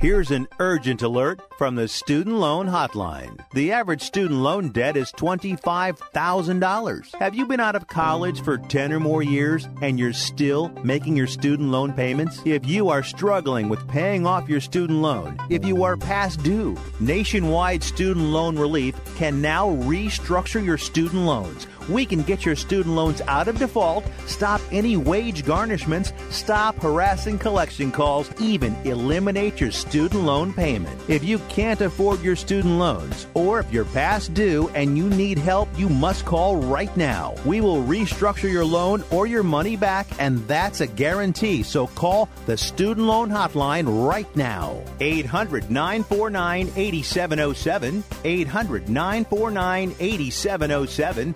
Here's an urgent alert from the Student Loan Hotline. The average student loan debt is $25,000. Have you been out of college for 10 or more years and you're still making your student loan payments? If you are struggling with paying off your student loan, if you are past due, Nationwide Student Loan Relief can now restructure your student loans. We can get your student loans out of default, stop any wage garnishments, stop harassing collection calls, even eliminate your student loan payment. If you can't afford your student loans, or if you're past due and you need help, you must call right now. We will restructure your loan or your money back, and that's a guarantee. So call the Student Loan Hotline right now. 800-949-8707. 800-949-8707.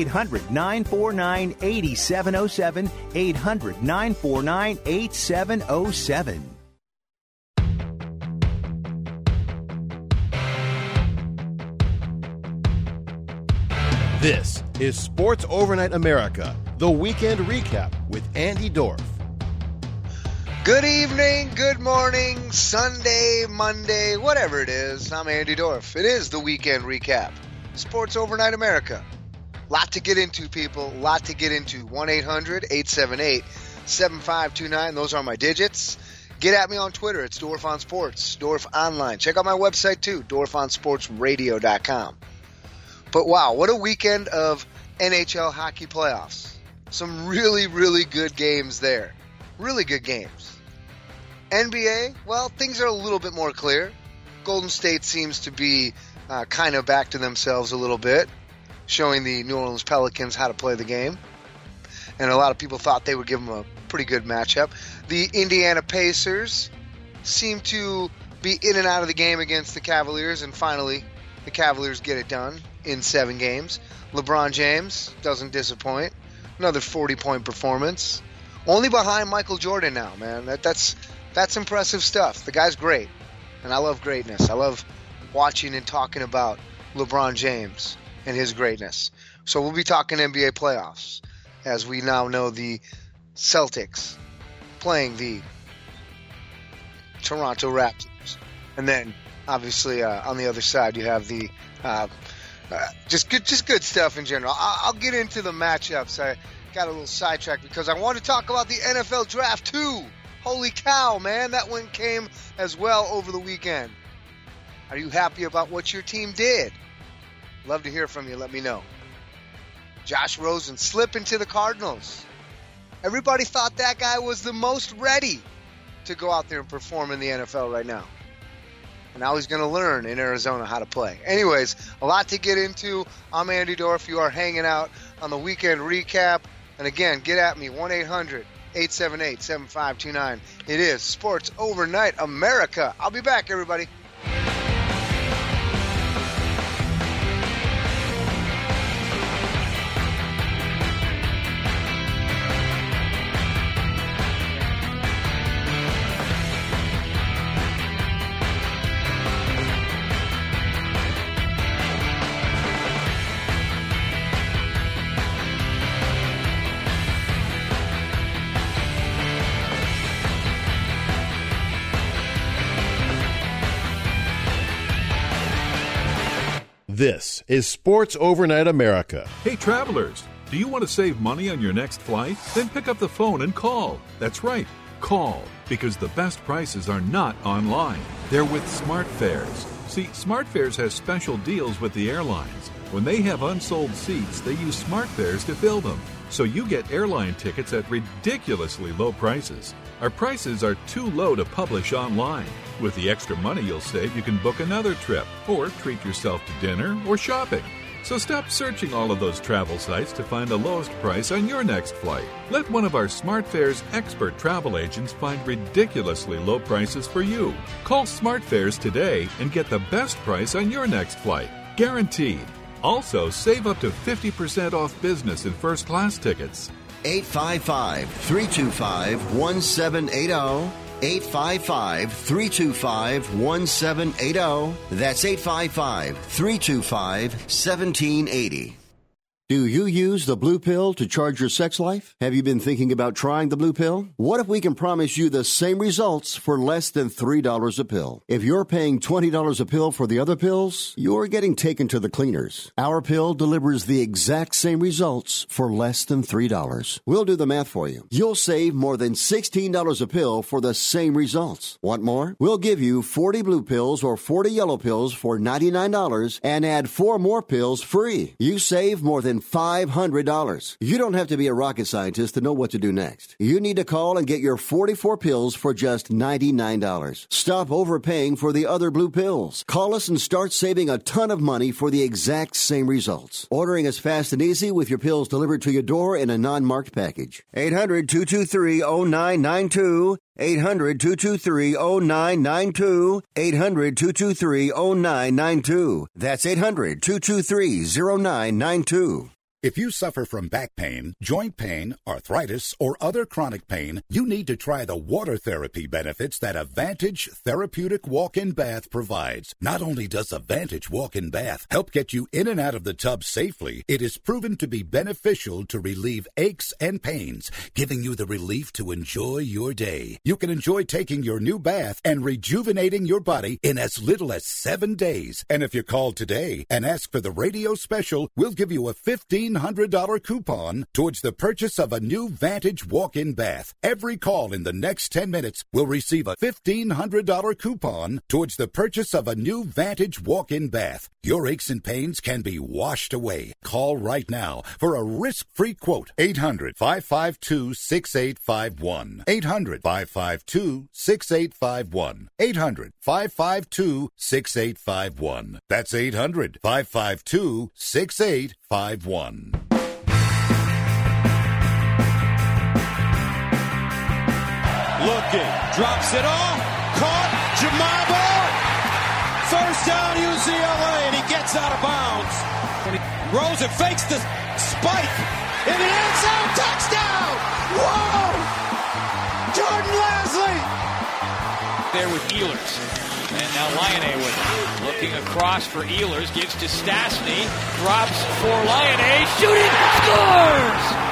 800-949-8707. 800-949-8707. This is Sports Overnight America, the weekend recap with Andy Dorff. Good evening, good morning, Sunday, Monday, whatever it is. I'm Andy Dorff. It is the weekend recap. Sports Overnight America. Lot to get into, people. Lot to get into. 1-800-878-7529. Those are my digits. Get at me on Twitter. It's Dorff on Sports. Dorff Online. Check out my website, too. DorffOnSportsRadio.com. But wow, what a weekend of NHL hockey playoffs. Some really, really good games there. Really good games. NBA, well, things are a little bit more clear. Golden State seems to be kind of back to themselves a little bit, showing the New Orleans Pelicans how to play the game. And a lot of people thought they would give them a pretty good matchup. The Indiana Pacers seem to be in and out of the game against the Cavaliers, and finally the Cavaliers get it done in 7 games. LeBron James doesn't disappoint. Another 40-point performance. Only behind Michael Jordan now, man. That's impressive stuff. The guy's great, and I love greatness. I love watching and talking about LeBron James and his greatness. So we'll be talking NBA playoffs, as we now know the Celtics playing the Toronto Raptors. And then, obviously, on the other side, you have the just good stuff in general. I'll get into the matchups. I got a little sidetracked because I want to talk about the NFL Draft too. Holy cow, man. That one came as well over the weekend. Are you happy about what your team did? Love to hear from you. Let me know. Josh Rosen slipping to the Cardinals. Everybody thought that guy was the most ready to go out there and perform in the NFL right now. And now he's going to learn in Arizona how to play. Anyways, a lot to get into. I'm Andy Dorff. You are hanging out on the weekend recap. And again, get at me, 1-800-878-7529. It is Sports Overnight America. I'll be back, everybody. This is Sports Overnight America. Hey, travelers, do you want to save money on your next flight? Then pick up the phone and call. That's right, call, because the best prices are not online. They're with SmartFares. See, SmartFares has special deals with the airlines. When they have unsold seats, they use SmartFares to fill them. So you get airline tickets at ridiculously low prices. Our prices are too low to publish online. With the extra money you'll save, you can book another trip or treat yourself to dinner or shopping. So stop searching all of those travel sites to find the lowest price on your next flight. Let one of our SmartFares expert travel agents find ridiculously low prices for you. Call SmartFares today and get the best price on your next flight. Guaranteed. Also, save up to 50% off business and first class tickets. 855-325-1780. 855-325-1780. That's 855-325-1780. Do you use the blue pill to charge your sex life? Have you been thinking about trying the blue pill? What if we can promise you the same results for less than $3 a pill? If you're paying $20 a pill for the other pills, you're getting taken to the cleaners. Our pill delivers the exact same results for less than $3. We'll do the math for you. You'll save more than $16 a pill for the same results. Want more? We'll give you 40 blue pills or 40 yellow pills for $99 and add 4 more pills free. You save more than $500. You don't have to be a rocket scientist to know what to do next. You need to call and get your 44 pills for just $99. Stop overpaying for the other blue pills. Call us and start saving a ton of money for the exact same results. Ordering is fast and easy with your pills delivered to your door in a non-marked package. 800-223-0992. 800-223-0992. 800-223-0992. That's 800-223-0992. If you suffer from back pain, joint pain, arthritis, or other chronic pain, you need to try the water therapy benefits that Advantage Therapeutic Walk-In Bath provides. Not only does Advantage Walk-In Bath help get you in and out of the tub safely, it is proven to be beneficial to relieve aches and pains, giving you the relief to enjoy your day. You can enjoy taking your new bath and rejuvenating your body in as little as 7 days. And if you call today and ask for the radio special, we'll give you a $1,500 coupon towards the purchase of a new Vantage walk-in bath. Every call in the next 10 minutes will receive a $1,500 coupon towards the purchase of a new Vantage walk-in bath. Your aches and pains can be washed away. Call right now for a risk-free quote. 800-552-6851. 800-552-6851. 800-552-6851. That's 800-552-6851. Looking, drops it off, caught, Jumabo, first down UCLA, and he gets out of bounds. Rolls and fakes the spike, in the end zone, touchdown! Whoa! Jordan Lasley! There with Ehlers, and now Lyonnais with it. Looking across for Ehlers, gives to Stastny, drops for Lyonnais, shooting, scores!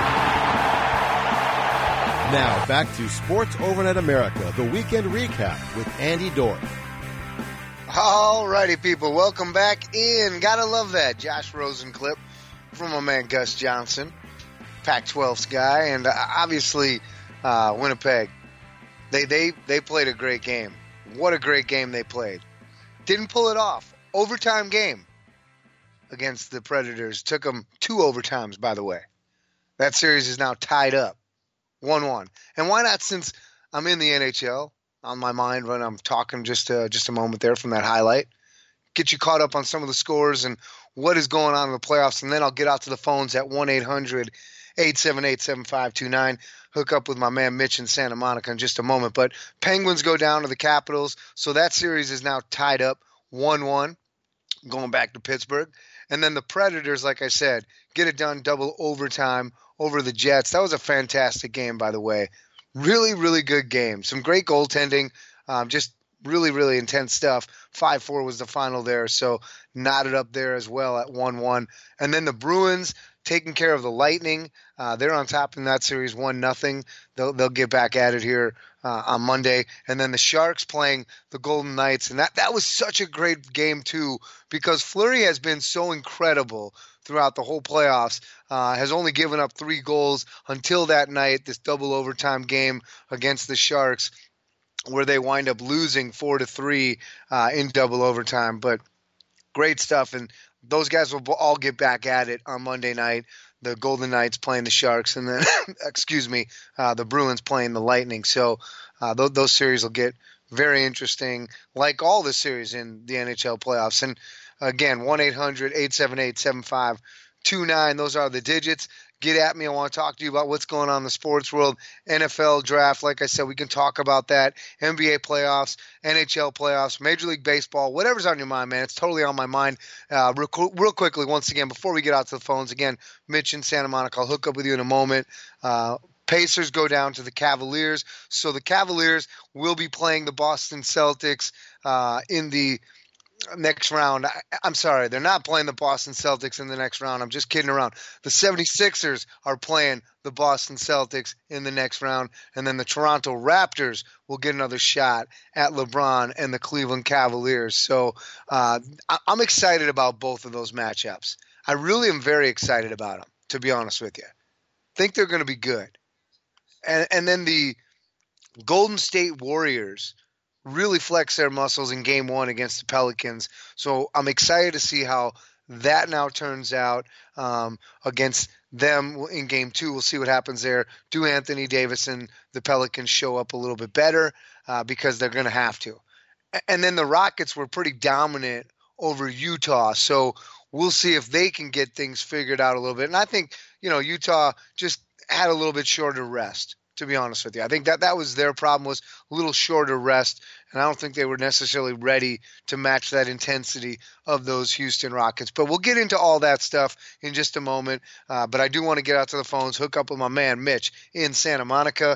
Now, back to Sports Overnight America, the weekend recap with Andy Dorff. All righty, people. Welcome back in. Gotta love that Josh Rosen clip from my man Gus Johnson, Pac-12's guy. And obviously, Winnipeg, they played a great game. What a great game they played. Didn't pull it off. Overtime game against the Predators. Took them 2 overtimes, by the way. That series is now tied up. 1-1. And why not, since I'm in the NHL on my mind when I'm talking just a moment there from that highlight, get you caught up on some of the scores and what is going on in the playoffs, and then I'll get out to the phones at 1-800-878-7529. Hook up with my man Mitch in Santa Monica in just a moment. But Penguins go down to the Capitals, so that series is now tied up 1-1, going back to Pittsburgh. And then the Predators, like I said, get it done double overtime over the Jets. That was a fantastic game, by the way. Really, really good game. Some great goaltending. Just really, really intense stuff. 5-4 was the final there, so knotted up there as well at 1-1. And then the Bruins taking care of the Lightning. They're on top in that series 1-0. They'll get back at it here on Monday. And then the Sharks playing the Golden Knights. And that was such a great game, too, because Fleury has been so incredible throughout the whole playoffs, has only given up 3 goals until that night, this double overtime game against the Sharks, where they wind up losing 4-3 in double overtime. But great stuff, and those guys will all get back at it on Monday night. The Golden Knights playing the Sharks, and then, the Bruins playing the Lightning. So those series will get very interesting, like all the series in the NHL playoffs. And again, 1-800-878-7529. Those are the digits. Get at me. I want to talk to you about what's going on in the sports world. NFL draft, like I said, we can talk about that. NBA playoffs, NHL playoffs, Major League Baseball, whatever's on your mind, man. It's totally on my mind. Real quickly, once again, before we get out to the phones, again, Mitch in Santa Monica, I'll hook up with you in a moment. Pacers go down to the Cavaliers. So the Cavaliers will be playing the Boston Celtics in the next round. I'm sorry, they're not playing the Boston Celtics in the next round. I'm just kidding around. The 76ers are playing the Boston Celtics in the next round, and then the Toronto Raptors will get another shot at LeBron and the Cleveland Cavaliers. So I'm excited about both of those matchups. I really am very excited about them, to be honest with you. Think they're going to be good. And then the Golden State Warriors really flex their muscles in game one against the Pelicans. So I'm excited to see how that now turns out against them in game two. We'll see what happens there. Do Anthony Davis and the Pelicans show up a little bit better because they're going to have to. And then the Rockets were pretty dominant over Utah. So we'll see if they can get things figured out a little bit. And I think, Utah just had a little bit shorter rest, to be honest with you. I think that was their problem, was a little shorter rest, and I don't think they were necessarily ready to match that intensity of those Houston Rockets. But we'll get into all that stuff in just a moment. But I do want to get out to the phones, hook up with my man Mitch in Santa Monica,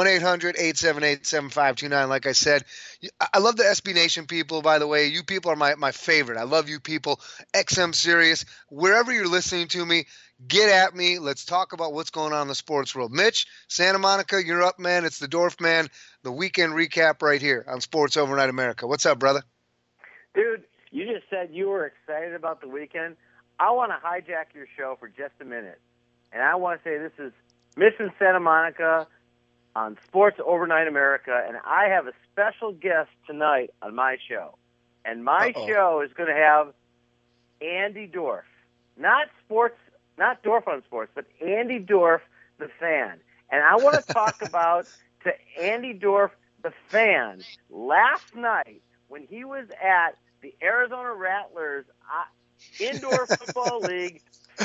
1-800-878-7529. Like I said, I love the SB Nation people, by the way. You people are my favorite. I love you people. XM Sirius, wherever you're listening to me, get at me. Let's talk about what's going on in the sports world. Mitch, Santa Monica, you're up, man. It's the Dorf Man, the weekend recap right here on Sports Overnight America. What's up, brother? Dude, you just said you were excited about the weekend. I want to hijack your show for just a minute. And I want to say this is Mitch in Santa Monica on Sports Overnight America, and I have a special guest tonight on my show. And my show is going to have Andy Dorf. Not Dorf on Sports, but Andy Dorf, the fan. And I want to talk about to Andy Dorf, the fan, last night when he was at the Arizona Rattlers Indoor Football League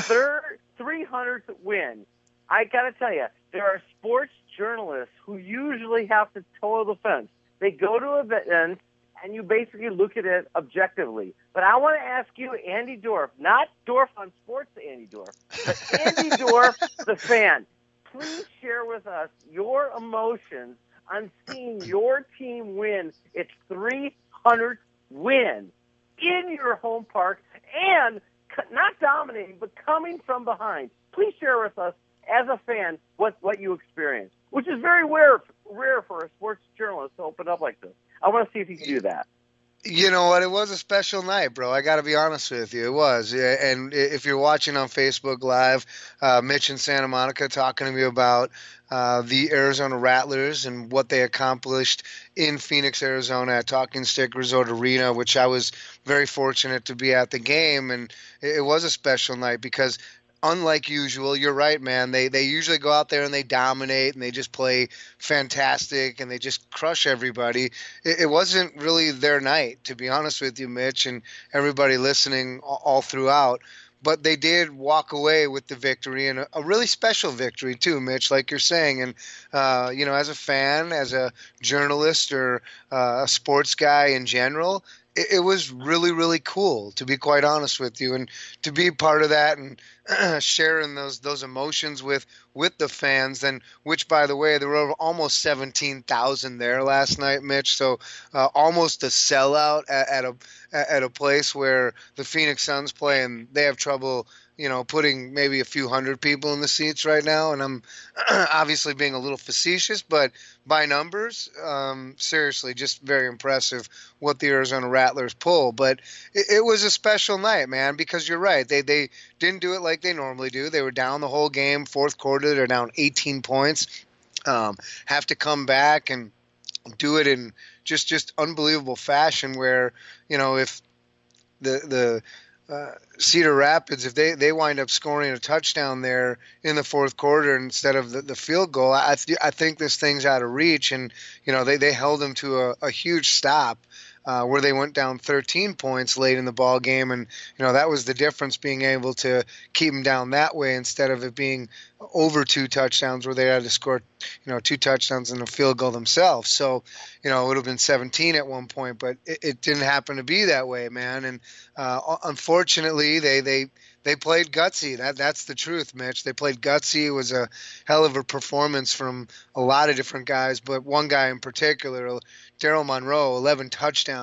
300th win. I got to tell you, there are sports journalists who usually have to toe the fence. They go to events, and you basically look at it objectively. But I want to ask you, Andy Dorf, not Dorf on Sports, Andy Dorf, but Andy Dorf, the fan. Please share with us your emotions on seeing your team win its 300th win in your home park and not dominating, but coming from behind. Please share with us, as a fan, what you experienced, which is very rare for a sports journalist to open up like this. I want to see if you can do that. You know what? It was a special night, bro. I got to be honest with you. It was. And if you're watching on Facebook Live, Mitch in Santa Monica talking to me about the Arizona Rattlers and what they accomplished in Phoenix, Arizona at Talking Stick Resort Arena, which I was very fortunate to be at the game. And it was a special night because – unlike usual, you're right, man. They usually go out there and they dominate and they just play fantastic and they just crush everybody. It wasn't really their night, to be honest with you, Mitch, and everybody listening all throughout. But they did walk away with the victory, and a really special victory too, Mitch, like you're saying. And, as a fan, as a journalist or a sports guy in general, it was really, really cool, to be quite honest with you, and to be part of that and sharing those emotions with the fans, and which, by the way, there were almost 17,000 there last night, Mitch. So almost a sellout at a place where the Phoenix Suns play, and they have trouble, putting maybe a few hundred people in the seats right now. And I'm obviously being a little facetious, but by numbers, seriously, just very impressive what the Arizona Rattlers pull. But it was a special night, man, because you're right. They didn't do it like they normally do. They were down the whole game. Fourth quarter, they're down 18 points. Have to come back and do it in just unbelievable fashion where, if the Cedar Rapids, if they wind up scoring a touchdown there in the fourth quarter instead of the field goal, I think this thing's out of reach. And, they held them to a huge stop where they went down 13 points late in the ball game. And, that was the difference, being able to keep them down that way instead of it being over 2 touchdowns where they had to score, 2 touchdowns and a field goal themselves. So, it would have been 17 at one point, but it didn't happen to be that way, man. And unfortunately, they played gutsy. That's the truth, Mitch. They played gutsy. It was a hell of a performance from a lot of different guys, but one guy in particular, Daryl Monroe, 11 touchdowns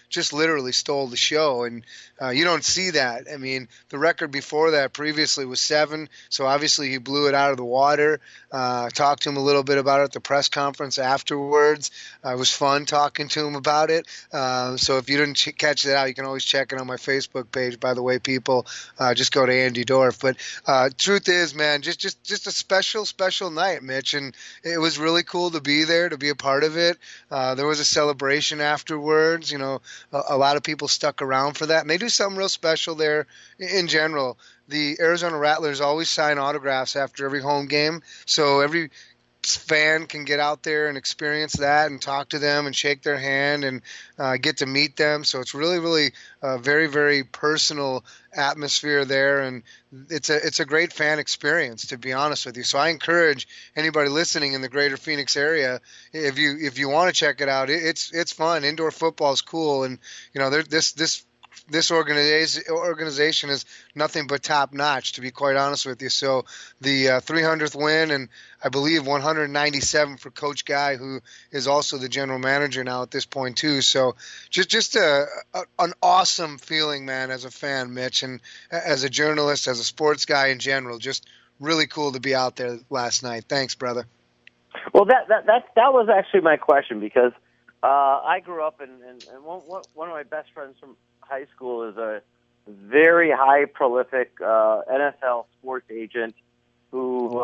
just literally stole the show, and you don't see that. I mean, the record before that previously was 7, so obviously he blew it out of the water. Talked to him a little bit about it at the press conference afterwards. It was fun talking to him about it. So if you didn't catch that out, you can always check it on my Facebook page. By the way, people, just go to Andy Dorf. But truth is, man, just a special night, Mitch, and it was really cool to be there, to be a part of it. There was a celebration afterwards. You know, a lot of people stuck around for that, and they do something real special there in general. The Arizona Rattlers always sign autographs after every home game, so every fan can get out there and experience that and talk to them and shake their hand and get to meet them. So it's really a very, very personal atmosphere there, and it's a great fan experience, to be honest with you. So I encourage anybody listening in the greater Phoenix area, if you want to check it out, it's fun. Indoor football is cool, and you know, this organization is nothing but top notch, to be quite honest with you. So the 300th win, and I believe 197 for Coach Guy, who is also the general manager now at this point too. So just an awesome feeling, man, as a fan, Mitch, and as a journalist, as a sports guy in general. Just really cool to be out there last night. Thanks, brother. Well, that was actually my question, because I grew up and one of my best friends from high school is a very high prolific NFL sports agent who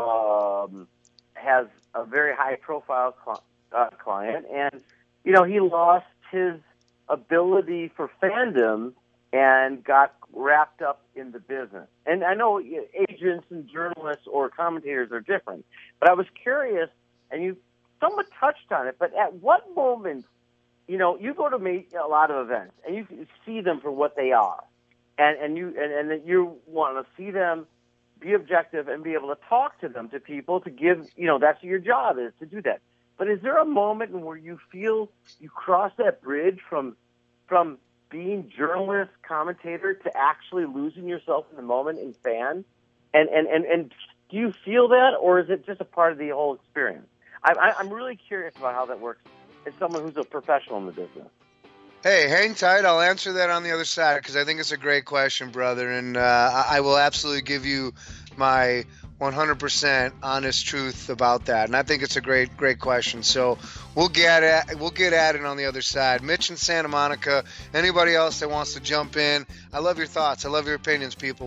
has a very high profile client, and you know, he lost his ability for fandom and got wrapped up in the business. And I know agents and journalists or commentators are different, but I was curious, and you somewhat touched on it, but at what moment, you know, you go to a lot of events and you see them for what they are, and you want to see them, be objective, and be able to talk to them, to people, to give, you know, that's your job, is to do that. But is there a moment where you feel you cross that bridge from being journalist, commentator, to actually losing yourself in the moment and fan? And do you feel that, or is it just a part of the whole experience? I'm really curious about how that works as someone who's a professional in the business. Hey, hang tight. I'll answer that on the other side, because I think it's a great question, brother, and I will absolutely give you my 100% honest truth about that. And I think it's a great question. So we'll get at it on the other side. Mitch in Santa Monica, anybody else that wants to jump in, I love your thoughts. I love your opinions, people.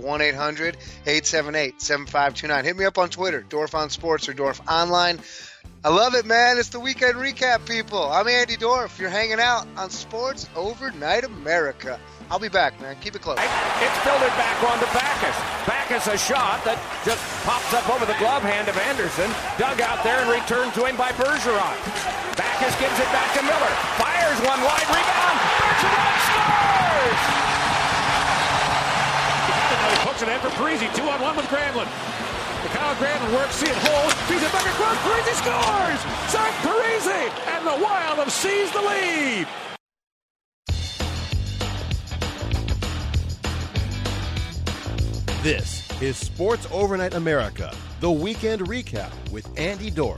1-800-878-7529. Hit me up on Twitter, Dorf on Sports or Dorf Online. I love it, man. It's the weekend recap, people. I'm Andy Dorf. You're hanging out on Sports Overnight America. I'll be back, man. Keep it close. It's filtered back onto Backus. Backus, a shot that just pops up over the glove hand of Anderson. Dug out there and returned to him by Bergeron. Backus gives it back to Miller. Fires one wide. Rebound. Bergeron scores! He hooks it in for Parise. 2-on-1 with Granlund. Kyle Granlund works, see it hold, feeds it back across, Parise scores! Zach Parise, and the Wild have seized the lead! This is Sports Overnight America, the weekend recap with Andy Dorf.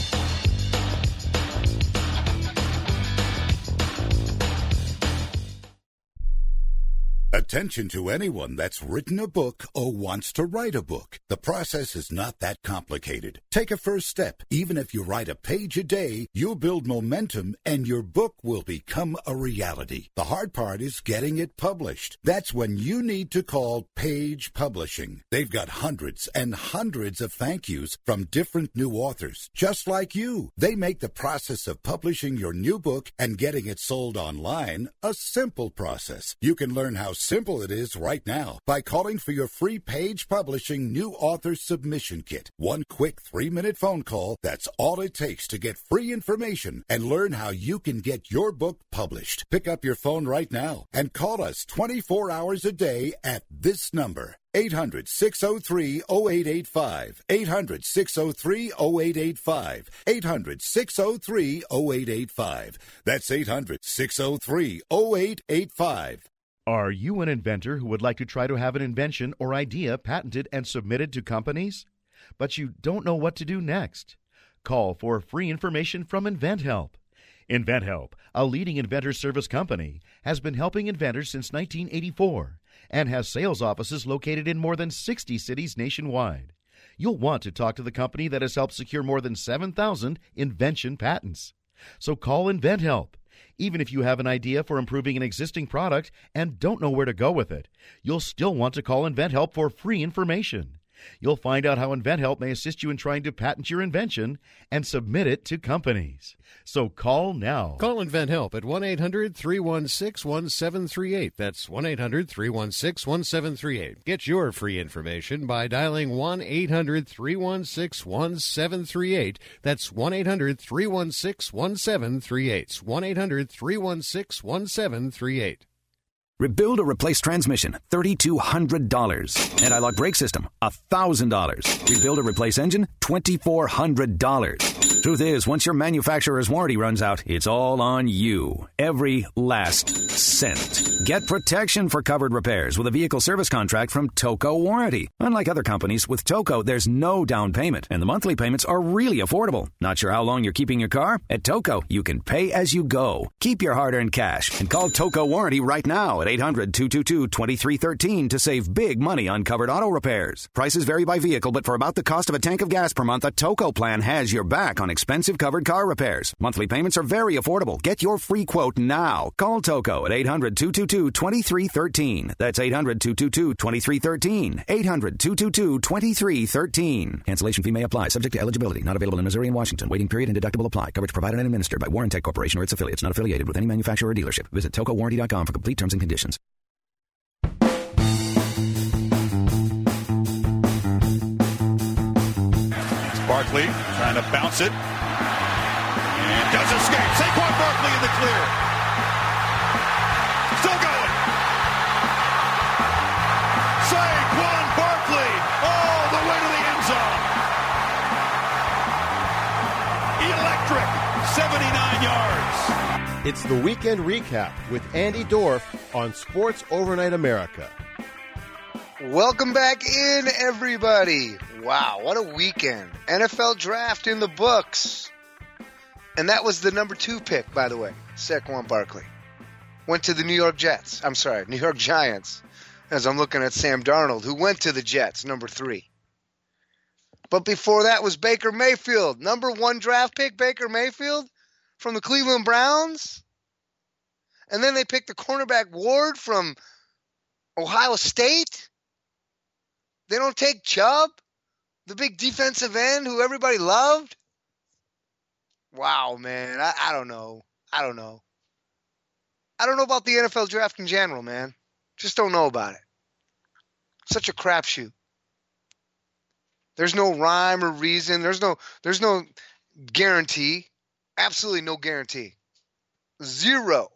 Attention to anyone that's written a book or wants to write a book. The process is not that complicated. Take a first step. Even if you write a page a day, you'll build momentum and your book will become a reality. The hard part is getting it published. That's when you need to call Page Publishing. They've got hundreds and hundreds of thank yous from different new authors, just like you. They make the process of publishing your new book and getting it sold online a simple process. You can learn how simple it is right now by calling for your free Page Publishing New Author Submission Kit. One quick 3-minute phone call, that's all it takes to get free information and learn how you can get your book published. Pick up your phone right now and call us 24 hours a day at this number. 800-603-0885. 800-603-0885. 800-603-0885. That's 800-603-0885. Are you an inventor who would like to try to have an invention or idea patented and submitted to companies? But you don't know what to do next? Call for free information from InventHelp. InventHelp, a leading inventor service company, has been helping inventors since 1984 and has sales offices located in more than 60 cities nationwide. You'll want to talk to the company that has helped secure more than 7,000 invention patents. So call InventHelp. Even if you have an idea for improving an existing product and don't know where to go with it, you'll still want to call InventHelp for free information. You'll find out how InventHelp may assist you in trying to patent your invention and submit it to companies. So call now. Call InventHelp at 1-800-316-1738. That's 1-800-316-1738. Get your free information by dialing 1-800-316-1738. That's 1-800-316-1738. 1-800-316-1738. Rebuild or replace transmission, $3,200. Anti-lock brake system, $1,000. Rebuild or replace engine, $2,400. Truth is, once your manufacturer's warranty runs out, it's all on you. Every last cent. Get protection for covered repairs with a vehicle service contract from Toco Warranty. Unlike other companies, with Toco, there's no down payment, and the monthly payments are really affordable. Not sure how long you're keeping your car? At Toco, you can pay as you go. Keep your hard-earned cash and call Toco Warranty right now at 800-222-2313 to save big money on covered auto repairs. Prices vary by vehicle, but for about the cost of a tank of gas per month, a Toco plan has your back on expensive covered car repairs. Monthly payments are very affordable. Get your free quote now. Call Toco at 800-222-2313. That's 800-222-2313. 800-222-2313. Cancellation fee may apply. Subject to eligibility. Not available in Missouri and Washington. Waiting period and deductible apply. Coverage provided and administered by Warrantech Corporation or its affiliates. Not affiliated with any manufacturer or dealership. Visit TocoWarranty.com for complete terms and conditions. Barkley trying to bounce it. And does escape. Saquon Barkley in the clear. Still going. Saquon Barkley all the way to the end zone. Electric. 79 yards. It's the Weekend Recap with Andy Dorff on Sports Overnight America. Welcome back in, everybody. Wow, what a weekend. NFL draft in the books. And that was the number 2 pick, by the way, Saquon Barkley. Went to the New York Giants, as I'm looking at Sam Darnold, who went to the Jets, number 3. But before that was Baker Mayfield, number 1 draft pick, Baker Mayfield from the Cleveland Browns. And then they picked the cornerback Ward from Ohio State. They don't take Chubb, the big defensive end who everybody loved. Wow, man. I don't know. I don't know about the NFL draft in general, man. Just don't know about it. Such a crapshoot. There's no rhyme or reason. There's no guarantee. Absolutely no guarantee. Zero.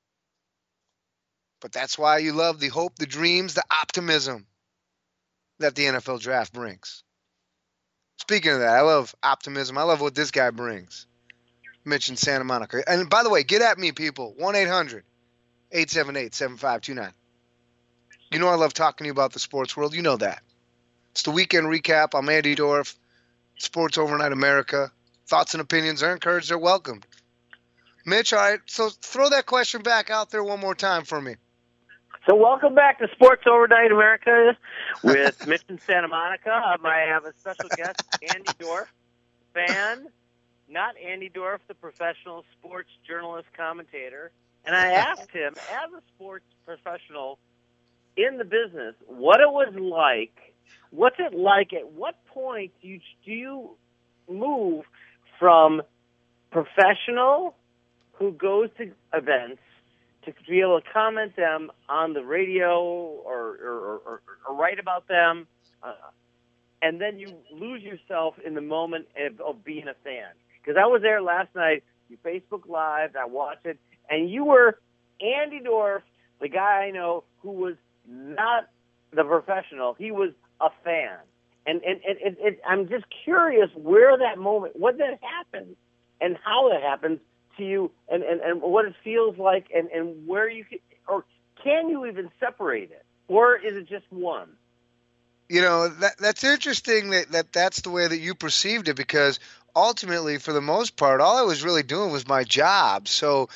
But that's why you love the hope, the dreams, the optimism that the NFL draft brings. Speaking of that, I love optimism. I love what this guy brings. Mentioned Santa Monica. And by the way, get at me, people. 1-800-878-7529. You know I love talking to you about the sports world. You know that. It's the Weekend Recap. I'm Andy Dorff. Sports Overnight America. Thoughts and opinions are encouraged. They're welcomed. Mitch, all right, so throw that question back out there one more time for me. So welcome back to Sports Overnight America with Mitch in Santa Monica. I have a special guest, Andy Dorff, fan, not Andy Dorff, the professional sports journalist commentator. And I asked him, as a sports professional in the business, what it was like. What's it like? At what point do you move from professional who goes to events to be able to comment them on the radio or write about them, and then you lose yourself in the moment of being a fan? Because I was there last night, you Facebook Live, I watched it, and you were Andy Dorff, the guy I know who was not the professional. He was a fan. And I'm just curious where that moment, what that happens, and how that happens to you, and what it feels like, and where you can you even separate it, or is it just one? You know, that's interesting that's the way that you perceived it, because ultimately, for the most part, all I was really doing was my job. So,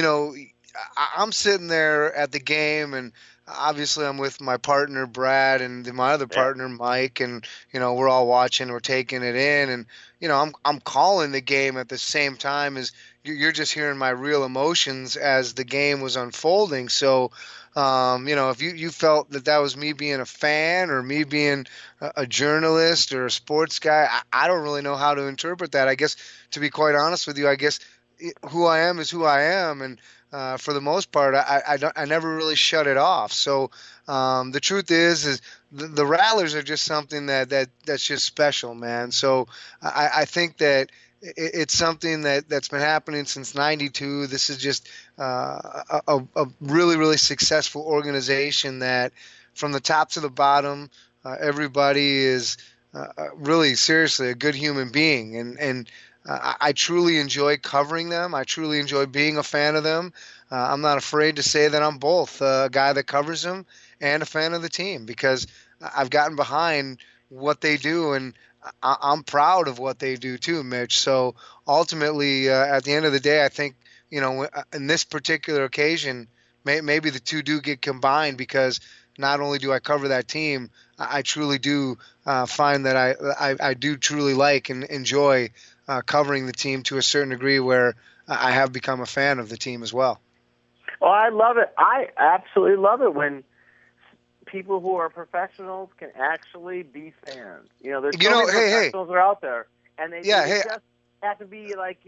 I'm sitting there at the game, and obviously I'm with my partner, Brad, and my other partner, Mike, and, we're all watching, we're taking it in, and, I'm calling the game at the same time as you're just hearing my real emotions as the game was unfolding. So, if you felt that was me being a fan or me being a journalist or a sports guy, I don't really know how to interpret that. I guess, to be quite honest with you, I guess who I am is who I am. And for the most part, I never really shut it off. So the truth is the Rattlers are just something that's just special, man. So I think that it's something that's been happening since '92. This is just a really, really successful organization that, from the top to the bottom, everybody is really, seriously, a good human being. And I truly enjoy covering them. I truly enjoy being a fan of them. I'm not afraid to say that I'm both a guy that covers them and a fan of the team, because I've gotten behind what they do, and I'm proud of what they do too, Mitch. So ultimately, at the end of the day, I think, in this particular occasion, maybe the two do get combined, because not only do I cover that team, I truly do find that I do truly like and enjoy covering the team to a certain degree, where I have become a fan of the team as well. Oh, I love it. I absolutely love it when people who are professionals can actually be fans. There's so many professionals are out there, and they just have to be like,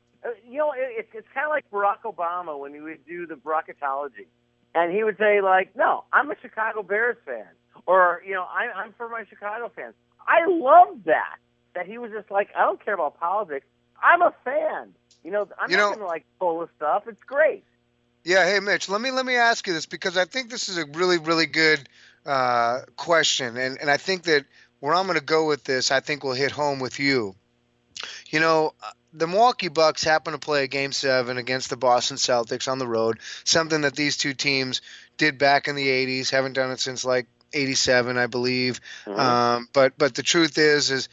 it's kind of like Barack Obama when he would do the bracketology, and he would say like, no, I'm a Chicago Bears fan, or I'm for my Chicago fans. I love that he was just like, I don't care about politics. I'm a fan. I'm not going to like full of stuff. It's great. Yeah. Hey, Mitch, let me ask you this, because I think this is a really, really good question. And I think that where I'm going to go with this, I think will hit home with you. The Milwaukee Bucks happen to play a Game 7 against the Boston Celtics on the road, something that these two teams did back in the 80s, haven't done it since like 87, I believe. Mm-hmm. But the truth is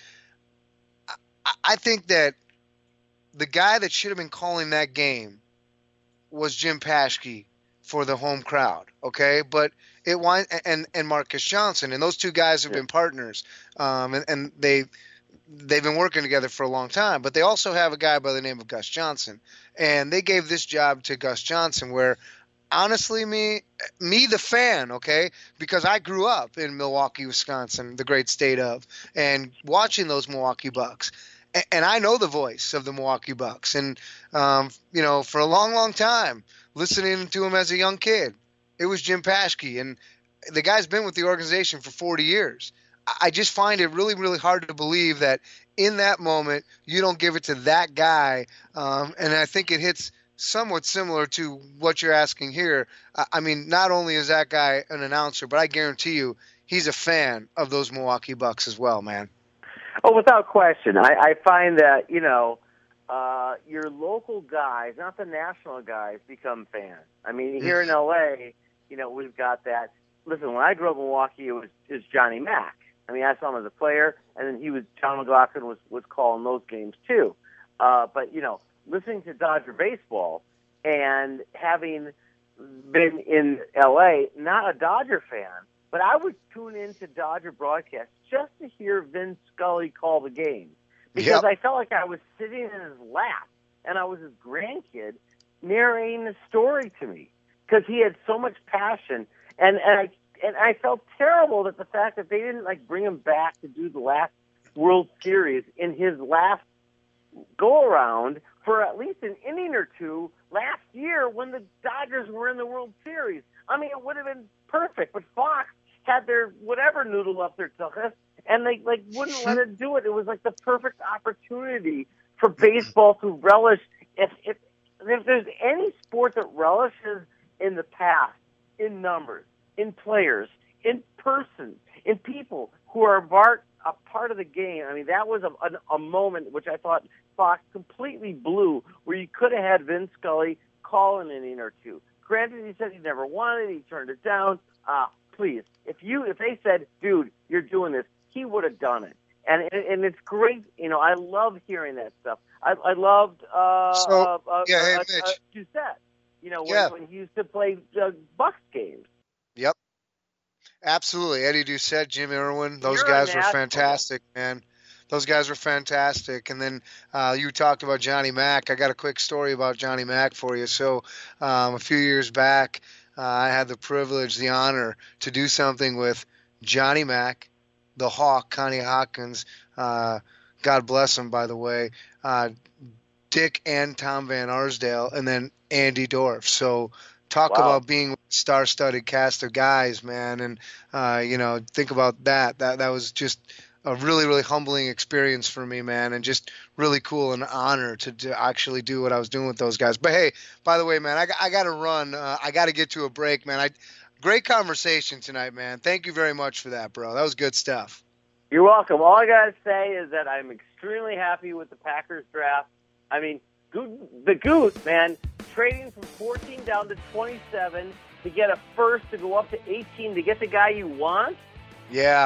I think that the guy that should have been calling that game was Jim Paschke for the home crowd, okay? But and Marcus Johnson, and those two guys have been partners, and they've been working together for a long time. But they also have a guy by the name of Gus Johnson, and they gave this job to Gus Johnson, where honestly, me the fan, okay, because I grew up in Milwaukee, Wisconsin, the great state of, and watching those Milwaukee Bucks. And I know the voice of the Milwaukee Bucks. And, for a long, long time, listening to him as a young kid, it was Jim Paschke. And the guy's been with the organization for 40 years. I just find it really, really hard to believe that in that moment you don't give it to that guy. And I think it hits somewhat similar to what you're asking here. I mean, not only is that guy an announcer, but I guarantee you he's a fan of those Milwaukee Bucks as well, man. Oh, without question. I find that, your local guys, not the national guys, become fans. I mean, here in L.A., we've got that. Listen, when I grew up in Milwaukee, it was Johnny Mack. I mean, I saw him as a player, and then John McLaughlin was calling those games too. But, listening to Dodger baseball and having been in L.A., not a Dodger fan, but I would tune into Dodger broadcasts just to hear Vin Scully call the game, because I felt like I was sitting in his lap and I was his grandkid narrating the story to me, because he had so much passion. And I felt terrible that the fact that they didn't bring him back to do the last World Series in his last go around for at least an inning or two last year when the Dodgers were in the World Series. I mean, it would have been perfect, but Fox had their whatever noodle up their tuchus, and they wouldn't let it do it. It was like the perfect opportunity for baseball to relish. If there's any sport that relishes in the past, in numbers, in players, in person, in people who are a part of the game, I mean, that was a moment which I thought Fox completely blew, where you could have had Vin Scully call an inning or two. Granted, he said he never wanted it. He turned it down. Please, if they said, dude, you're doing this, he would have done it. And it's great. I love hearing that stuff. I loved Doucette. When he used to play Bucks games. Yep. Absolutely. Eddie Doucette, Jim Irwin, those guys were fantastic, man. Those guys were fantastic. And then you talked about Johnny Mack. I got a quick story about Johnny Mack for you. So a few years back, I had the privilege, the honor to do something with Johnny Mack, the Hawk, Connie Hawkins, God bless him, by the way, Dick and Tom Van Arsdale, and then Andy Dorf. So talk about being a star-studded cast of guys, man. And, think about that. That was just a really, really humbling experience for me, man, and just really cool and an honor to actually do what I was doing with those guys. But, hey, by the way, man, I got to run. I got to get to a break, man. Great conversation tonight, man. Thank you very much for that, bro. That was good stuff. You're welcome. All I got to say is that I'm extremely happy with the Packers draft. I mean, the Goot, man, trading from 14 down to 27 to get a first to go up to 18 to get the guy you want. Yeah.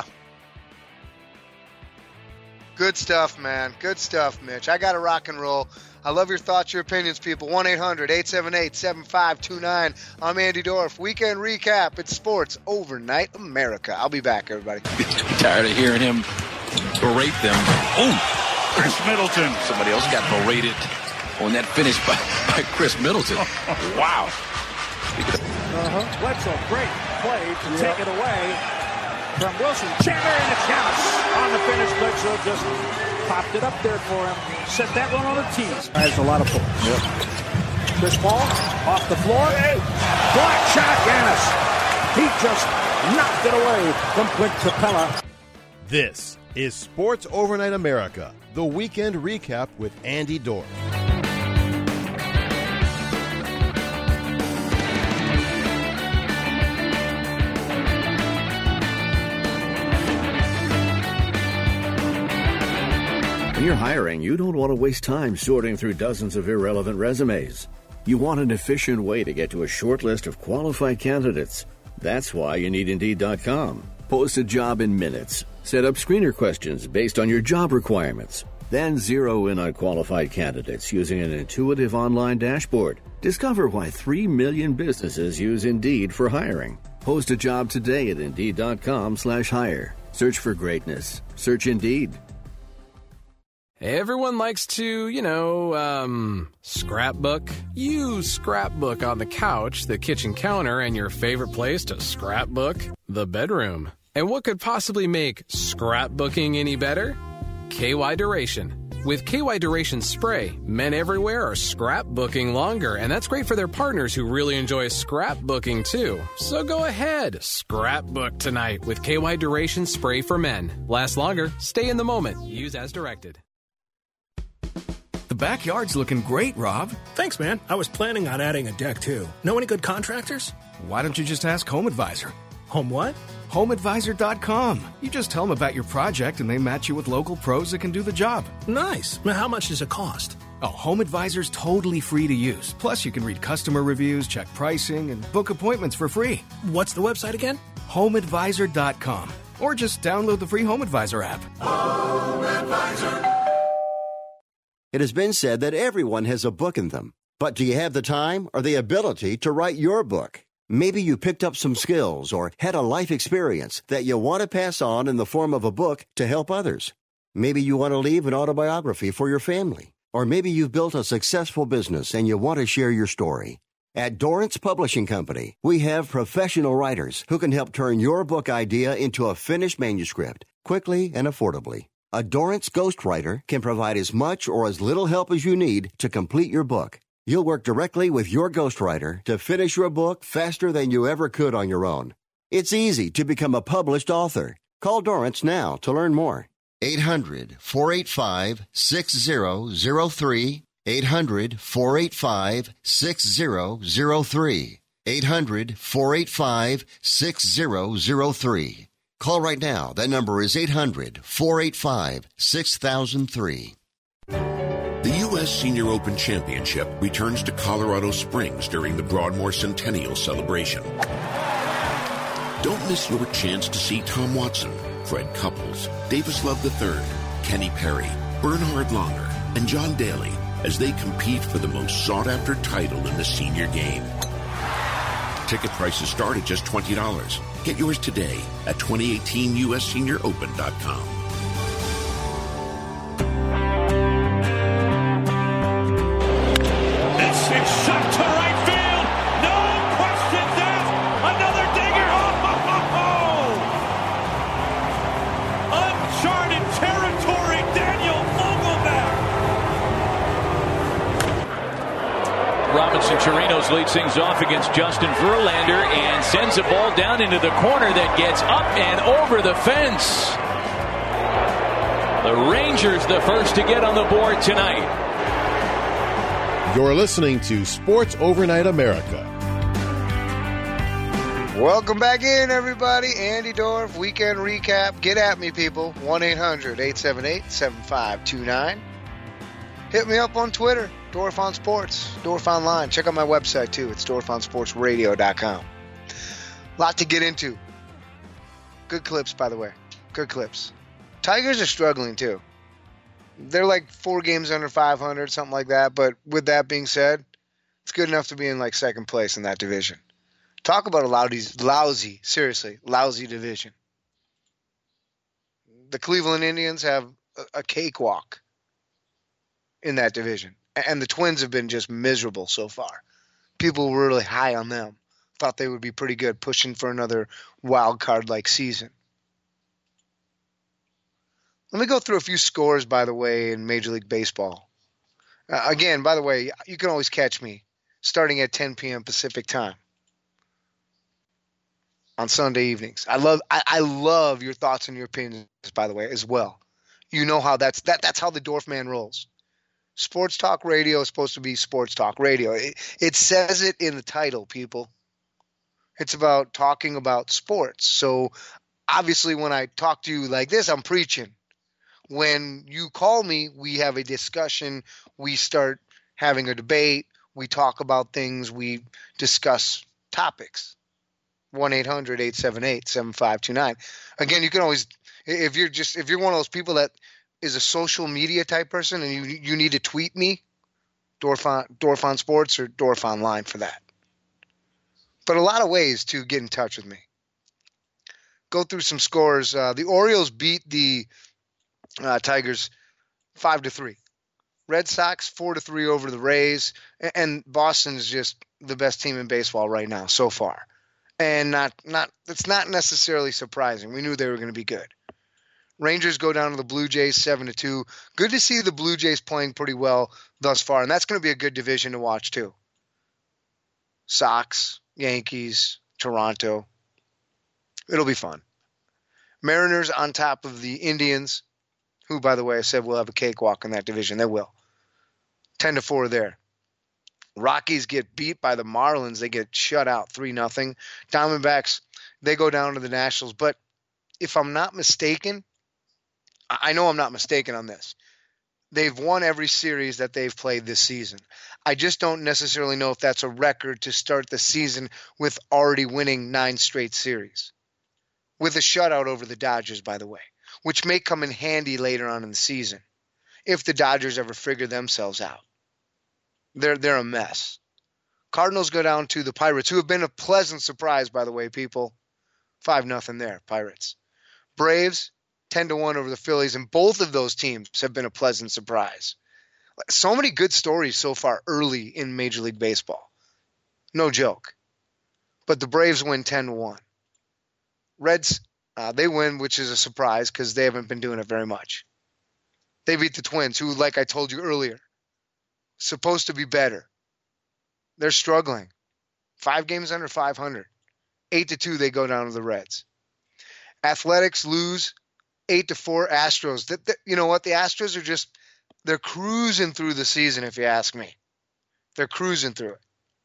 Good stuff, man. Good stuff, Mitch. I got to rock and roll. I love your thoughts, your opinions, people. 1-800-878-7529. I'm Andy Dorf. Weekend recap. It's Sports Overnight America. I'll be back, everybody. Tired of hearing him berate them. Oh, Chris Middleton. Somebody else got berated on that finish by Chris Middleton. Wow. Bledsoe, great play to take it away from Wilson. Chandler, and it's Giannis on the finish. Bledsoe just popped it up there for him. Set that one on the tees. Has a lot of points. Yep. Chris Paul off the floor. Block shot, Giannis. He just knocked it away from Clint Capella. This is Sports Overnight America, the weekend recap with Andy Dorf. When you're hiring, you don't want to waste time sorting through dozens of irrelevant resumes. You want an efficient way to get to a short list of qualified candidates. That's why you need Indeed.com. Post a job in minutes. Set up screener questions based on your job requirements. Then zero in on qualified candidates using an intuitive online dashboard. Discover why 3 million businesses use Indeed for hiring. Post a job today at Indeed.com/hire. Search for greatness. Search Indeed. Everyone likes to, scrapbook. Use Scrapbook on the couch, the kitchen counter, and your favorite place to scrapbook, the bedroom. And what could possibly make scrapbooking any better? KY Duration. With KY Duration Spray, men everywhere are scrapbooking longer, and that's great for their partners who really enjoy scrapbooking too. So go ahead, scrapbook tonight with KY Duration Spray for men. Last longer, stay in the moment. Use as directed. The backyard's looking great, Rob. Thanks, man. I was planning on adding a deck, too. Know any good contractors? Why don't you just ask Home Advisor? Home what? HomeAdvisor.com. You just tell them about your project and they match you with local pros that can do the job. Nice. Now, how much does it cost? Oh, Home Advisor's totally free to use. Plus, you can read customer reviews, check pricing, and book appointments for free. What's the website again? HomeAdvisor.com. Or just download the free Home Advisor app. Home Advisor. It has been said that everyone has a book in them. But do you have the time or the ability to write your book? Maybe you picked up some skills or had a life experience that you want to pass on in the form of a book to help others. Maybe you want to leave an autobiography for your family. Or maybe you've built a successful business and you want to share your story. At Dorrance Publishing Company, we have professional writers who can help turn your book idea into a finished manuscript quickly and affordably. A Dorrance ghostwriter can provide as much or as little help as you need to complete your book. You'll work directly with your ghostwriter to finish your book faster than you ever could on your own. It's easy to become a published author. Call Dorrance now to learn more. 800-485-6003. 800-485-6003. 800-485-6003. Call right now. That number is 800-485-6003. The U.S. Senior Open Championship returns to Colorado Springs during the Broadmoor Centennial celebration. Don't miss your chance to see Tom Watson, Fred Couples, Davis Love III, Kenny Perry, Bernhard Langer, and John Daly as they compete for the most sought-after title in the senior game. Ticket prices start at just $20. Get yours today at 2018USSeniorOpen.com. Shot to right field. No questions asked. Another digger. Uncharted territory. Daniel Vogelbach. Robinson Chirinos leads things off against Justin Verlander and sends a ball down into the corner that gets up and over the fence. The Rangers the first to get on the board tonight. You're listening to Sports Overnight America. Welcome back in, everybody. Andy Dorf, weekend recap. Get at me, people. 1-800-878-7529. Hit me up on Twitter, Dorf on Sports, Dorf Online. Check out my website, too. It's DorfOnSportsRadio.com. Lot to get into. Good clips, by the way. Good clips. Tigers are struggling, too. They're like 4 games under 500, something like that. But with that being said, it's good enough to be in like second place in that division. Talk about a lousy division. The Cleveland Indians have a cakewalk in that division. And the Twins have been just miserable so far. People were really high on them. Thought they would be pretty good, pushing for another wild card-like season. Let me go through a few scores, by the way, in Major League Baseball. Again, by the way, you can always catch me starting at 10 p.m. Pacific time on Sunday evenings. I love your thoughts and your opinions, by the way, as well. You know how that's how the Dorf man rolls. Sports talk radio is supposed to be sports talk radio. It says it in the title, people. It's about talking about sports. So obviously when I talk to you like this, I'm preaching. When you call me, we have a discussion. We start having a debate. We talk about things. We discuss topics. 1-800-878-7529. Again, you can always, if you're one of those people that is a social media type person and you need to tweet me, Dorf on Sports or Dorf Online for that. But a lot of ways to get in touch with me. Go through some scores. The Orioles beat the Tigers 5-3. Red Sox 4-3 over the Rays, and Boston is just the best team in baseball right now so far. And it's not necessarily surprising. We knew they were going to be good. Rangers go down to the Blue Jays 7-2. Good to see the Blue Jays playing pretty well thus far, and that's going to be a good division to watch too. Sox, Yankees, Toronto. It'll be fun. Mariners on top of the Indians, who, by the way, I said will have a cakewalk in that division. They will. 10-4 there. Rockies get beat by the Marlins. They get shut out 3-0. Diamondbacks, they go down to the Nationals. But if I'm not mistaken, I know I'm not mistaken on this. They've won every series that they've played this season. I just don't necessarily know if that's a record to start the season with already winning 9 straight series. With a shutout over the Dodgers, by the way, which may come in handy later on in the season if the Dodgers ever figure themselves out. They're a mess. Cardinals go down to the Pirates, who have been a pleasant surprise, by the way, people. 5-0 there, Pirates. Braves, 10-1 over the Phillies, and both of those teams have been a pleasant surprise. So many good stories so far early in Major League Baseball. No joke. But the Braves win 10-1. Reds, they win, which is a surprise because they haven't been doing it very much. They beat the Twins, who, like I told you earlier, supposed to be better. They're struggling. 5 games under 500. 8-2, they go down to the Reds. Athletics lose 8-4 Astros. You know what? The Astros are they're cruising through the season, if you ask me. They're cruising through it.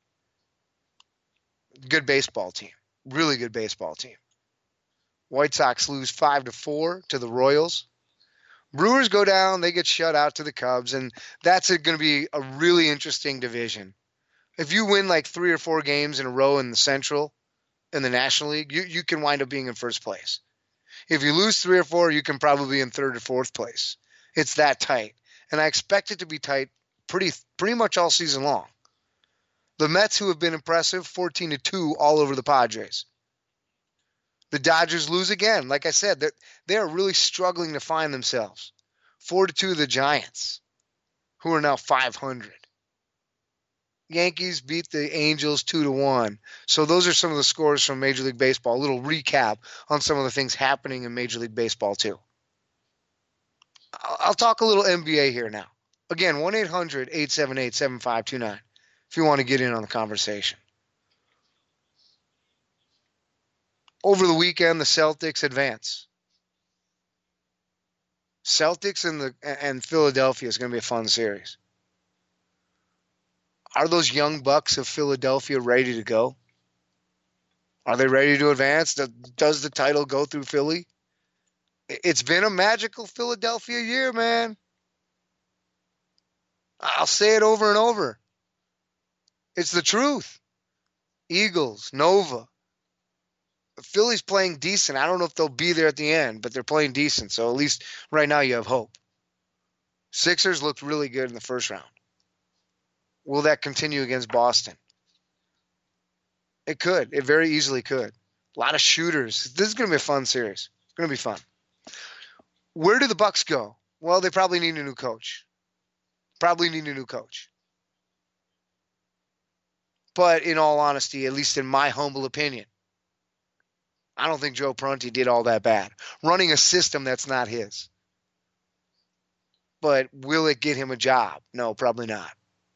Good baseball team. Really good baseball team. White Sox lose 5-4 to the Royals. Brewers go down. They get shut out to the Cubs, and that's going to be a really interesting division. If you win like 3 or 4 games in a row in the Central, in the National League, you can wind up being in first place. If you lose 3 or 4, you can probably be in 3rd or 4th place. It's that tight. And I expect it to be tight pretty much all season long. The Mets, who have been impressive, 14-2 all over the Padres. The Dodgers lose again. Like I said, they are really struggling to find themselves. 4-2 the Giants, who are now 500. Yankees beat the Angels 2-1. So those are some of the scores from Major League Baseball. A little recap on some of the things happening in Major League Baseball too. I'll talk a little NBA here now. Again, 1-800-878-7529 if you want to get in on the conversation. Over the weekend, the Celtics advance. Celtics and Philadelphia is going to be a fun series. Are those young Bucks of Philadelphia ready to go? Are they ready to advance? Does the title go through Philly? It's been a magical Philadelphia year, man. I'll say it over and over. It's the truth. Eagles, Nova. Philly's playing decent. I don't know if they'll be there at the end, but they're playing decent. So at least right now you have hope. Sixers looked really good in the first round. Will that continue against Boston? It could. It very easily could. A lot of shooters. This is going to be a fun series. It's going to be fun. Where do the Bucks go? Well, they probably need a new coach. But in all honesty, at least in my humble opinion, I don't think Joe Prunty did all that bad. Running a system that's not his. But will it get him a job? No, probably not.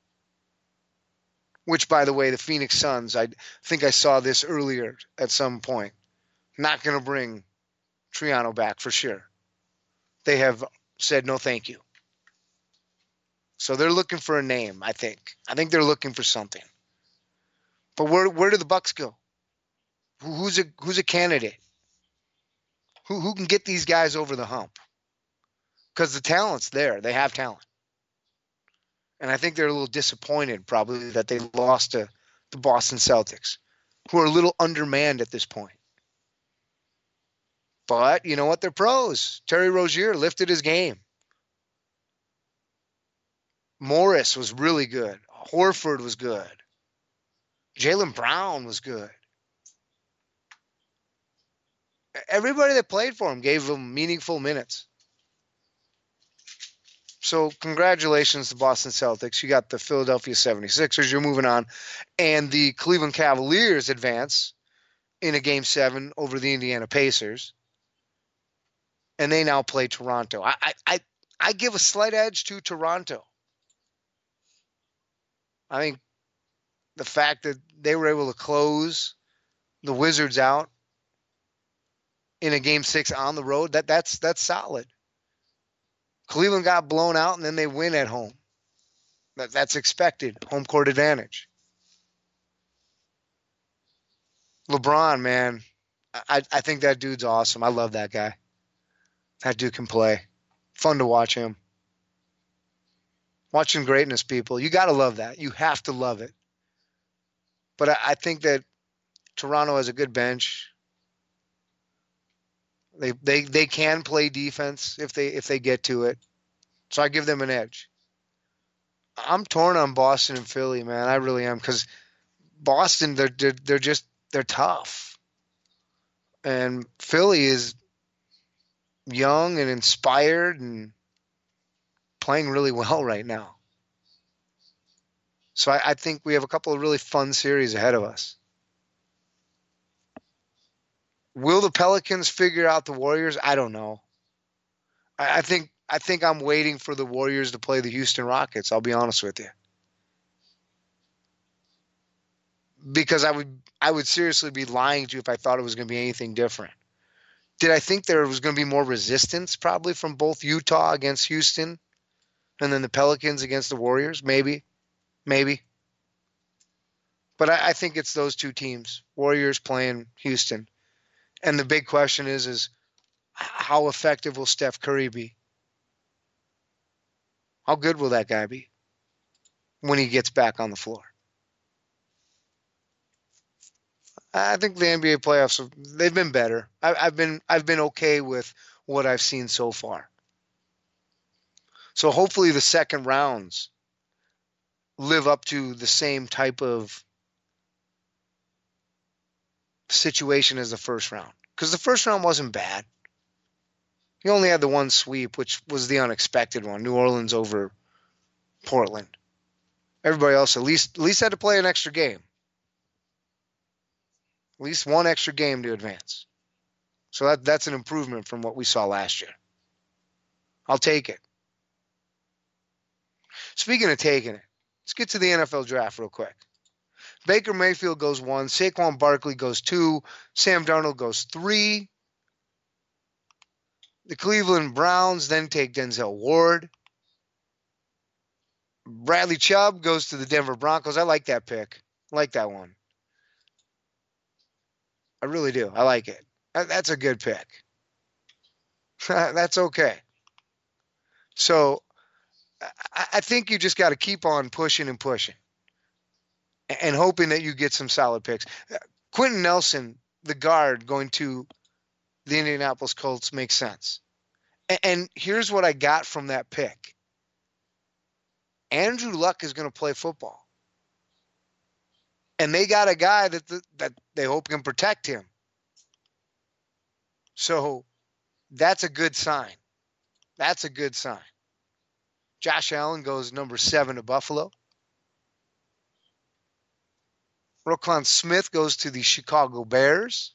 Which, by the way, the Phoenix Suns, I think I saw this earlier at some point, not going to bring Triano back for sure. They have said no thank you. So they're looking for a name, I think. I think they're looking for something. But where do the Bucks go? Who's a candidate? Who can get these guys over the hump? Because the talent's there. They have talent. And I think they're a little disappointed probably that they lost to the Boston Celtics, who are a little undermanned at this point. But you know what? They're pros. Terry Rozier lifted his game. Morris was really good. Horford was good. Jaylen Brown was good. Everybody that played for him gave him meaningful minutes. So congratulations to Boston Celtics. You got the Philadelphia 76ers. You're moving on. And the Cleveland Cavaliers advance in a Game 7 over the Indiana Pacers. And they now play Toronto. I give a slight edge to Toronto. I think the fact that they were able to close the Wizards out in a Game 6 on the road, that's solid. Cleveland got blown out, and then they win at home. That's expected. Home court advantage. LeBron, man, I think that dude's awesome. I love that guy. That dude can play. Fun to watch him. Watching greatness, people. You got to love that. You have to love it. But I think that Toronto has a good bench. They can play defense if they get to it. So I give them an edge. I'm torn on Boston and Philly, man. I really am, because Boston they're tough, and Philly is young and inspired and playing really well right now. So I think we have a couple of really fun series ahead of us. Will the Pelicans figure out the Warriors? I don't know. I think I'm waiting for the Warriors to play the Houston Rockets. I'll be honest with you. Because I would seriously be lying to you if I thought it was going to be anything different. Did I think there was going to be more resistance probably from both Utah against Houston and then the Pelicans against the Warriors? Maybe. But I think it's those two teams, Warriors playing Houston. And the big question is how effective will Steph Curry be? How good will that guy be when he gets back on the floor? I think the NBA playoffs, they've been better. I've been okay with what I've seen so far. So hopefully the second rounds live up to the same type of situation as the first round. Because the first round wasn't bad. You only had the one sweep, which was the unexpected one. New Orleans over Portland. Everybody else at least had to play an extra game. At least one extra game to advance. So that's an improvement from what we saw last year. I'll take it. Speaking of taking it, let's get to the NFL draft real quick. Baker Mayfield goes 1, Saquon Barkley goes 2, Sam Darnold goes 3. The Cleveland Browns then take Denzel Ward. Bradley Chubb goes to the Denver Broncos. I like that pick. I like that one. I really do. I like it. That's a good pick. That's okay. So I think you just got to keep on pushing and pushing and hoping that you get some solid picks. Quentin Nelson, the guard, going to the Indianapolis Colts makes sense. And here's what I got from that pick. Andrew Luck is going to play football. And they got a guy that they hope can protect him. So that's a good sign. That's a good sign. Josh Allen goes number 7 to Buffalo. Roquan Smith goes to the Chicago Bears.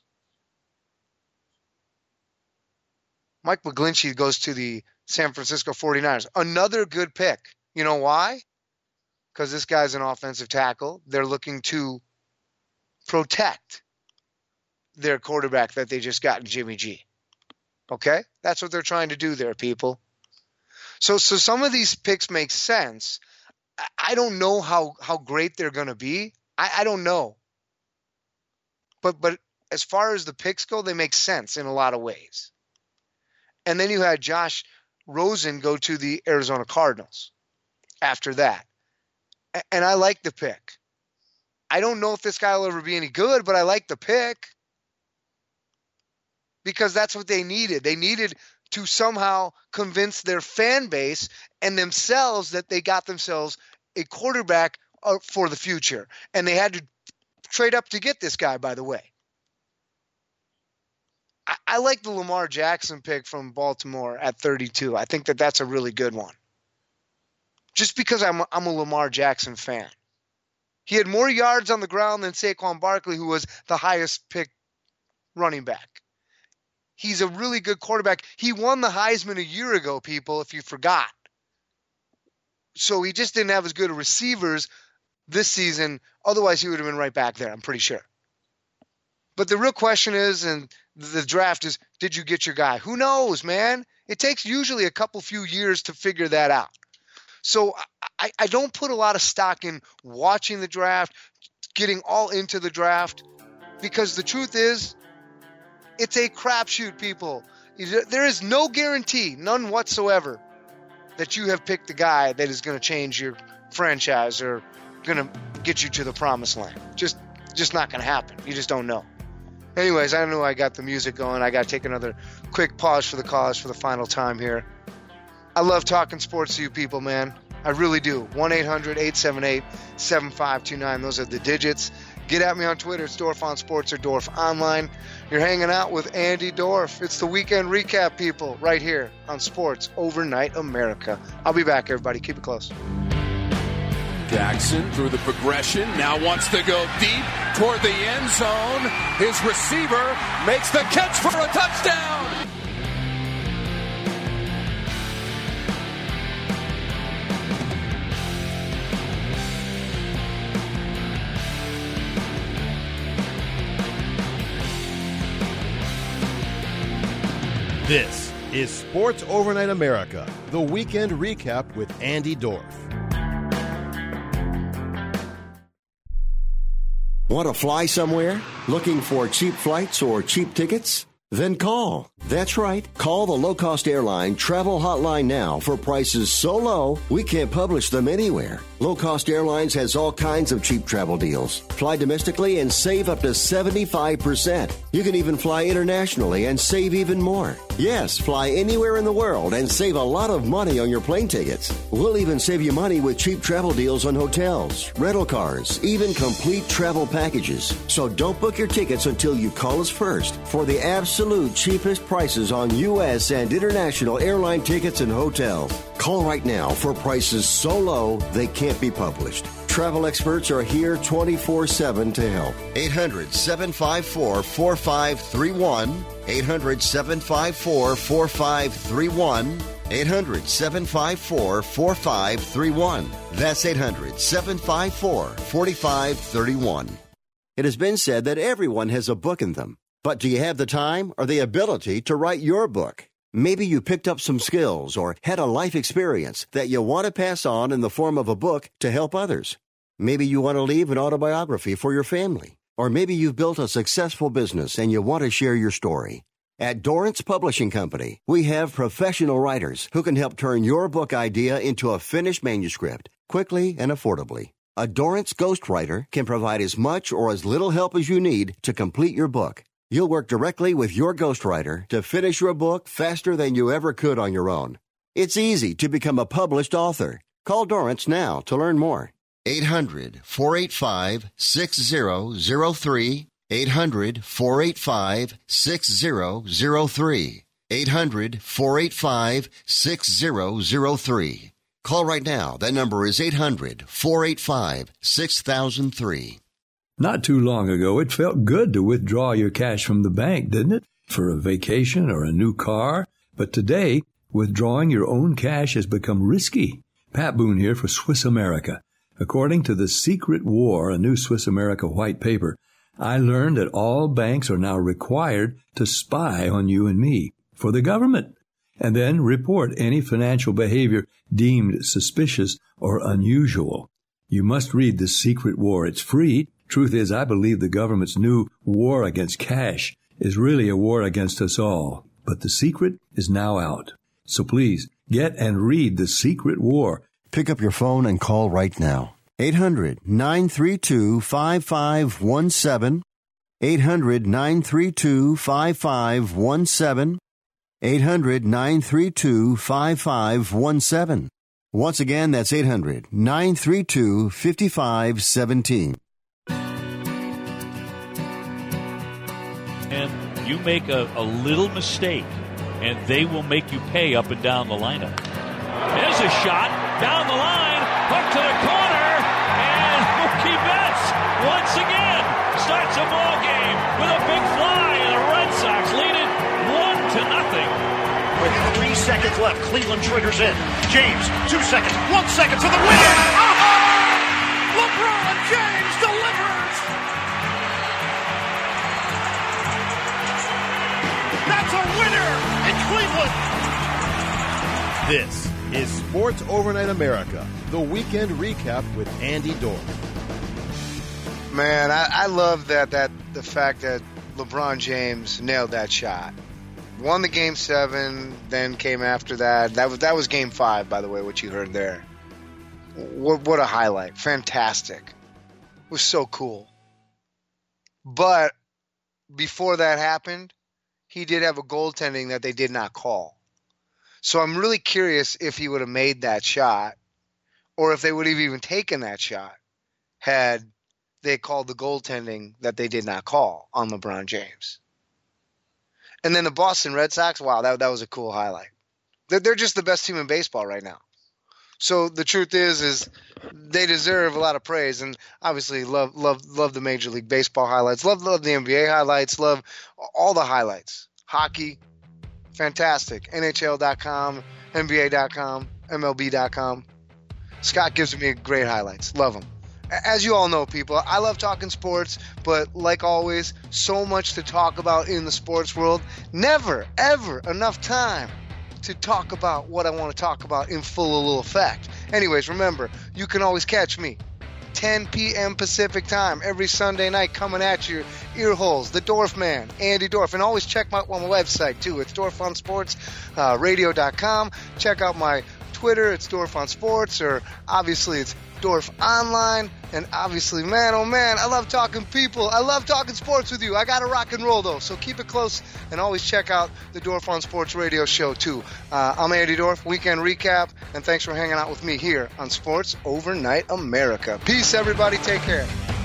Mike McGlinchey goes to the San Francisco 49ers. Another good pick. You know why? Because this guy's an offensive tackle. They're looking to protect their quarterback that they just got in Jimmy G. Okay? That's what they're trying to do there, people. So some of these picks make sense. I don't know how great they're going to be. I don't know. But as far as the picks go, they make sense in a lot of ways. And then you had Josh Rosen go to the Arizona Cardinals after that. And I like the pick. I don't know if this guy will ever be any good, but I like the pick. Because that's what they needed. They needed to somehow convince their fan base and themselves that they got themselves a quarterback for the future. And they had to trade up to get this guy, by the way. I like the Lamar Jackson pick from Baltimore at 32. I think that's a really good one. Just because I'm a Lamar Jackson fan. He had more yards on the ground than Saquon Barkley, who was the highest picked running back. He's a really good quarterback. He won the Heisman a year ago, people, if you forgot. So he just didn't have as good of receivers this season. Otherwise, he would have been right back there, I'm pretty sure. But the real question is, and the draft is, did you get your guy? Who knows, man? It takes usually a few years to figure that out. So I don't put a lot of stock in watching the draft, getting all into the draft, because the truth is, it's a crapshoot, people. There is no guarantee, none whatsoever, that you have picked the guy that is going to change your franchise or going to get you to the promised land. Just not going to happen. You just don't know. Anyways, I know I got the music going. I got to take another quick pause for the cause for the final time here. I love talking sports to you people, man. I really do. 1-800-878-7529. Those are the digits. Get at me on Twitter. It's Dorf on Sports or Dorf Online. You're hanging out with Andy Dorf. It's the weekend recap, people, right here on Sports Overnight America. I'll be back, everybody. Keep it close. Jackson through the progression. Now wants to go deep toward the end zone. His receiver makes the catch for a touchdown. This is Sports Overnight America, the weekend recap with Andy Dorf. Want to fly somewhere? Looking for cheap flights or cheap tickets? Then call That's right. Call the low-cost airline travel hotline now for prices so low we can't publish them anywhere. Low-cost airlines has all kinds of cheap travel deals. Fly domestically and save up to 75%. You can even fly internationally and save even more. Yes, fly anywhere in the world and save a lot of money on your plane tickets. We'll even save you money with cheap travel deals on hotels, rental cars, even complete travel packages. So don't book your tickets until you call us first for the absolute cheapest prices on U.S. and international airline tickets and hotels. Call right now for prices so low they can't be published. Travel experts are here 24/7 to help. 800-754-4531. 800-754-4531. 800-754-4531. That's 800-754-4531. It has been said that everyone has a book in them. But do you have the time or the ability to write your book? Maybe you picked up some skills or had a life experience that you want to pass on in the form of a book to help others. Maybe you want to leave an autobiography for your family. Or maybe you've built a successful business and you want to share your story. At Dorrance Publishing Company, we have professional writers who can help turn your book idea into a finished manuscript quickly and affordably. A Dorrance ghostwriter can provide as much or as little help as you need to complete your book. You'll work directly with your ghostwriter to finish your book faster than you ever could on your own. It's easy to become a published author. Call Dorrance now to learn more. 800-485-6003. 800-485-6003. 800-485-6003. Call right now. That number is 800-485-6003. Not too long ago, it felt good to withdraw your cash from the bank, didn't it? For a vacation or a new car. But today, withdrawing your own cash has become risky. Pat Boone here for Swiss America. According to The Secret War, a new Swiss America white paper, I learned that all banks are now required to spy on you and me for the government, and then report any financial behavior deemed suspicious or unusual. You must read The Secret War. It's free. Truth is, I believe the government's new war against cash is really a war against us all. But the secret is now out. So please, get and read The Secret War. Pick up your phone and call right now. 800-932-5517. 800-932-5517. 800-932-5517. Once again, that's 800-932-5517. And you make a little mistake, and they will make you pay up and down the lineup. There's a shot down the line, hook to the corner, and Mookie Betts once again starts a ball game with a big fly, and the Red Sox lead it 1-0. With 3 seconds left, Cleveland triggers in. James, 2 seconds, 1 second to the win. Oh! LeBron James delivers. That's a winner in Cleveland. This is Sports Overnight America, the weekend recap with Andy Dorff. Man, I love the fact that LeBron James nailed that shot. Won the Game 7, then came after that. That was Game 5, by the way, what you heard there. What a highlight. Fantastic. It was so cool. But before that happened, he did have a goaltending that they did not call. So I'm really curious if he would have made that shot, or if they would have even taken that shot had they called the goaltending that they did not call on LeBron James. And then the Boston Red Sox, wow, that was a cool highlight. They're just the best team in baseball right now. So the truth is they deserve a lot of praise, and obviously love the Major League Baseball highlights, love the NBA highlights, love all the highlights. Hockey, fantastic. NHL.com, NBA.com, MLB.com. Scott gives me great highlights. Love them. As you all know, people, I love talking sports, but like always, so much to talk about in the sports world. Never, ever enough time to talk about what I want to talk about in full effect. Anyways, remember, you can always catch me 10 p.m. Pacific time every Sunday night, coming at your ear holes. The Dorf Man, Andy Dorf. And always check my website, too. It's DorfOnSportsRadio.com. Check out my Twitter. It's Dorf on Sports, or obviously it's Dorf Online. And obviously, man, oh man, I love talking people. I love talking sports with you. I got to rock and roll, though. So keep it close and always check out the Dorf on Sports radio show, too. I'm Andy Dorf, Weekend Recap, and thanks for hanging out with me here on Sports Overnight America. Peace, everybody. Take care.